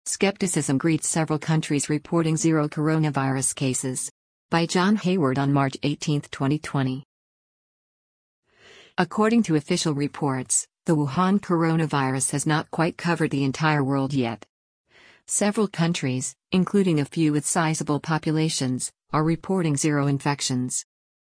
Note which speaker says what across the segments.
Speaker 1: Skepticism greets several countries reporting zero coronavirus cases. By John Hayward on March 18, 2020. According to official reports, the Wuhan coronavirus has not quite covered the entire world yet. Several countries, including a few with sizable populations, are reporting zero infections.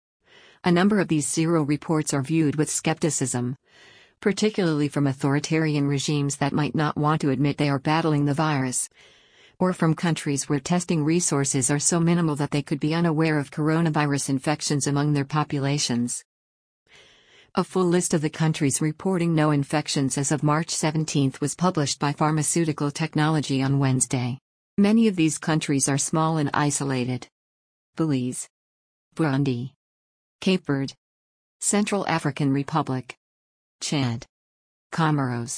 Speaker 1: A number of these zero reports are viewed with skepticism, particularly from authoritarian regimes that might not want to admit they are battling the virus, or from countries where testing resources are so minimal that they could be unaware of coronavirus infections among their populations. A full list of the countries reporting no infections as of March 17 was published by Pharmaceutical Technology on Wednesday. Many of these countries are small and isolated. Belize, Burundi, Cape Verde, Central African Republic, Chad, Comoros,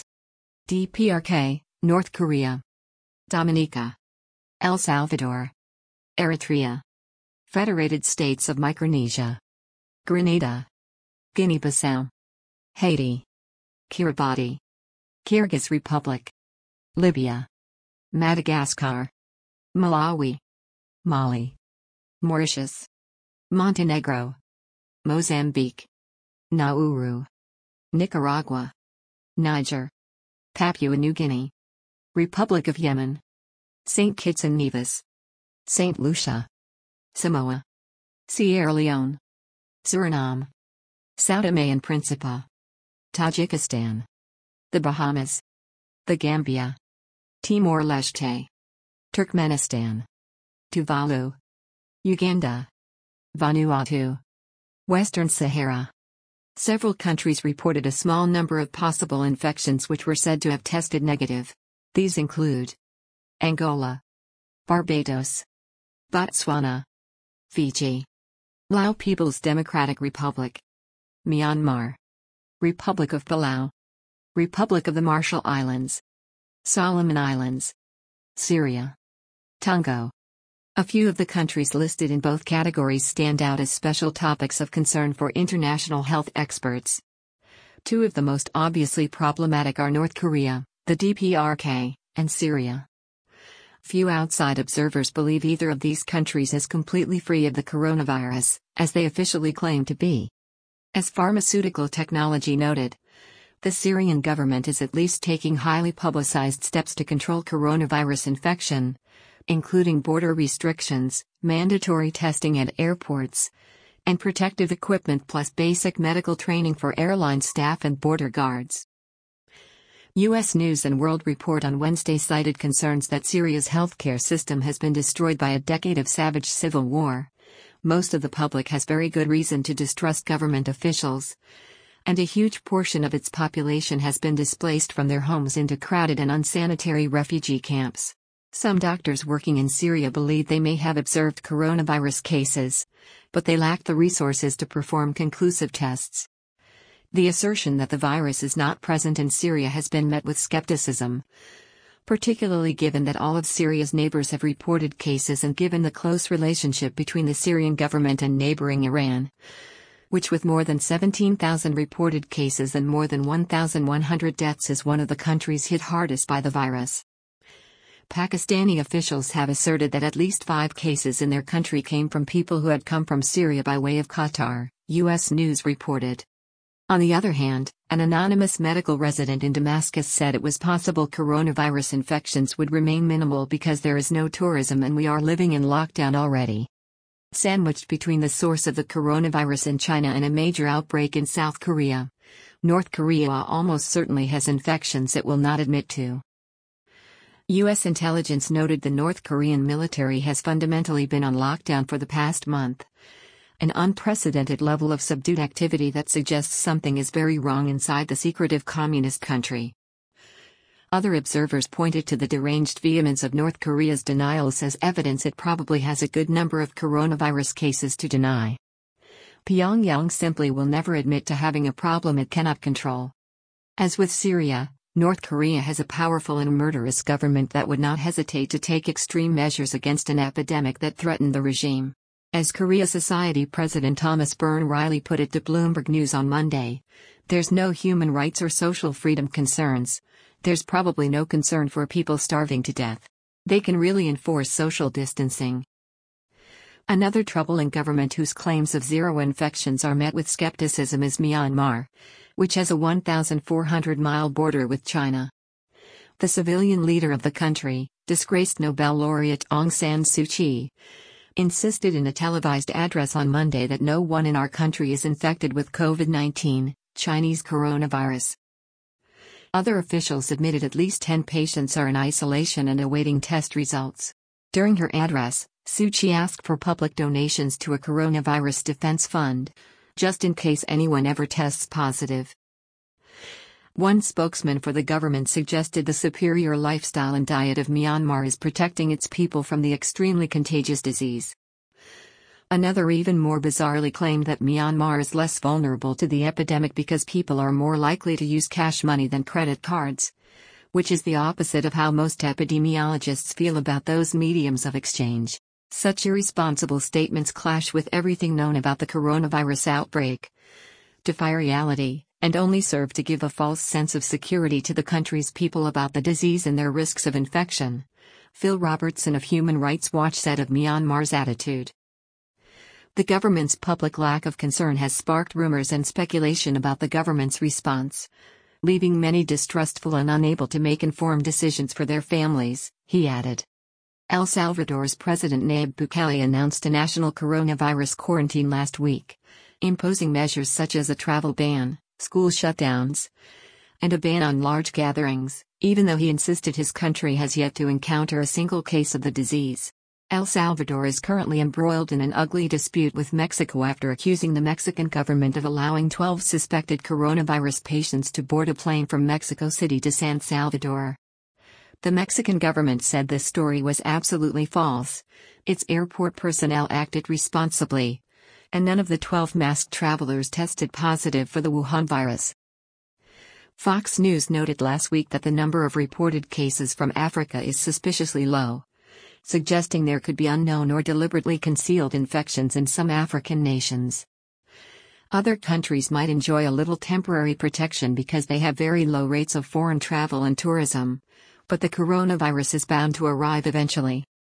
Speaker 1: DPRK, North Korea, Dominica, El Salvador, Eritrea, Federated States of Micronesia, Grenada, Guinea-Bissau, Haiti, Kiribati, Kyrgyz Republic, Libya, Madagascar, Malawi, Mali, Mauritius, Montenegro, Mozambique, Nauru, Nicaragua, Niger, Papua New Guinea, Republic of Yemen, St. Kitts and Nevis, St. Lucia, Samoa, Sierra Leone, Suriname, Sao Tome and Principe, Tajikistan, the Bahamas, the Gambia, Timor-Leste, Turkmenistan, Tuvalu, Uganda, Vanuatu, Western Sahara. Several countries reported a small number of possible infections which were said to have tested negative. These include Angola, Barbados, Botswana, Fiji, Lao People's Democratic Republic, Myanmar, Republic of Palau, Republic of the Marshall Islands, Solomon Islands, Syria, Togo. A few of the countries listed in both categories stand out as special topics of concern for international health experts. Two of the most obviously problematic are North Korea, the DPRK, and Syria. Few outside observers believe either of these countries is completely free of the coronavirus, as they officially claim to be. As Pharmaceutical Technology noted, the Syrian government is at least taking highly publicized steps to control coronavirus infection, including border restrictions, mandatory testing at airports, and protective equipment plus basic medical training for airline staff and border guards. U.S. News and World Report on Wednesday cited concerns that Syria's healthcare system has been destroyed by a decade of savage civil war. Most of the public has very good reason to distrust government officials, and a huge portion of its population has been displaced from their homes into crowded and unsanitary refugee camps. Some doctors working in Syria believe they may have observed coronavirus cases, but they lack the resources to perform conclusive tests. The assertion that the virus is not present in Syria has been met with skepticism, particularly given that all of Syria's neighbors have reported cases and given the close relationship between the Syrian government and neighboring Iran, which with more than 17,000 reported cases and more than 1,100 deaths is one of the countries hit hardest by the virus. Pakistani officials have asserted that at least 5 cases in their country came from people who had come from Syria by way of Qatar, U.S. News reported. On the other hand, an anonymous medical resident in Damascus said it was possible coronavirus infections would remain minimal because there is no tourism and we are living in lockdown already. Sandwiched between the source of the coronavirus in China and a major outbreak in South Korea, North Korea almost certainly has infections it will not admit to. U.S. intelligence noted the North Korean military has fundamentally been on lockdown for the past month, an unprecedented level of subdued activity that suggests something is very wrong inside the secretive communist country. Other observers pointed to the deranged vehemence of North Korea's denials as evidence it probably has a good number of coronavirus cases to deny. Pyongyang simply will never admit to having a problem it cannot control. As with Syria, North Korea has a powerful and murderous government that would not hesitate to take extreme measures against an epidemic that threatened the regime. As Korea Society President Thomas Byrne-Riley put it to Bloomberg News on Monday, there's no human rights or social freedom concerns, there's probably no concern for people starving to death. They can really enforce social distancing. Another troubling government whose claims of zero infections are met with skepticism is Myanmar, which has a 1,400-mile border with China. The civilian leader of the country, disgraced Nobel laureate Aung San Suu Kyi, insisted in a televised address on Monday that no one in our country is infected with COVID-19, Chinese coronavirus. Other officials admitted at least 10 patients are in isolation and awaiting test results. During her address, Suu Kyi asked for public donations to a coronavirus defense fund, just in case anyone ever tests positive. One spokesman for the government suggested the superior lifestyle and diet of Myanmar is protecting its people from the extremely contagious disease. Another even more bizarrely claimed that Myanmar is less vulnerable to the epidemic because people are more likely to use cash money than credit cards, which is the opposite of how most epidemiologists feel about those mediums of exchange. Such irresponsible statements clash with everything known about the coronavirus outbreak, defy reality, and only serve to give a false sense of security to the country's people about the disease and their risks of infection, Phil Robertson of Human Rights Watch said of Myanmar's attitude. The government's public lack of concern has sparked rumors and speculation about the government's response, leaving many distrustful and unable to make informed decisions for their families, he added. El Salvador's President Nayib Bukele announced a national coronavirus quarantine last week, imposing measures such as a travel ban, school shutdowns, and a ban on large gatherings, even though he insisted his country has yet to encounter a single case of the disease. El Salvador is currently embroiled in an ugly dispute with Mexico after accusing the Mexican government of allowing 12 suspected coronavirus patients to board a plane from Mexico City to San Salvador. The Mexican government said this story was absolutely false. Its airport personnel acted responsibly, and none of the 12 masked travelers tested positive for the Wuhan virus. Fox News noted last week that the number of reported cases from Africa is suspiciously low, suggesting there could be unknown or deliberately concealed infections in some African nations. Other countries might enjoy a little temporary protection because they have very low rates of foreign travel and tourism, but the coronavirus is bound to arrive eventually.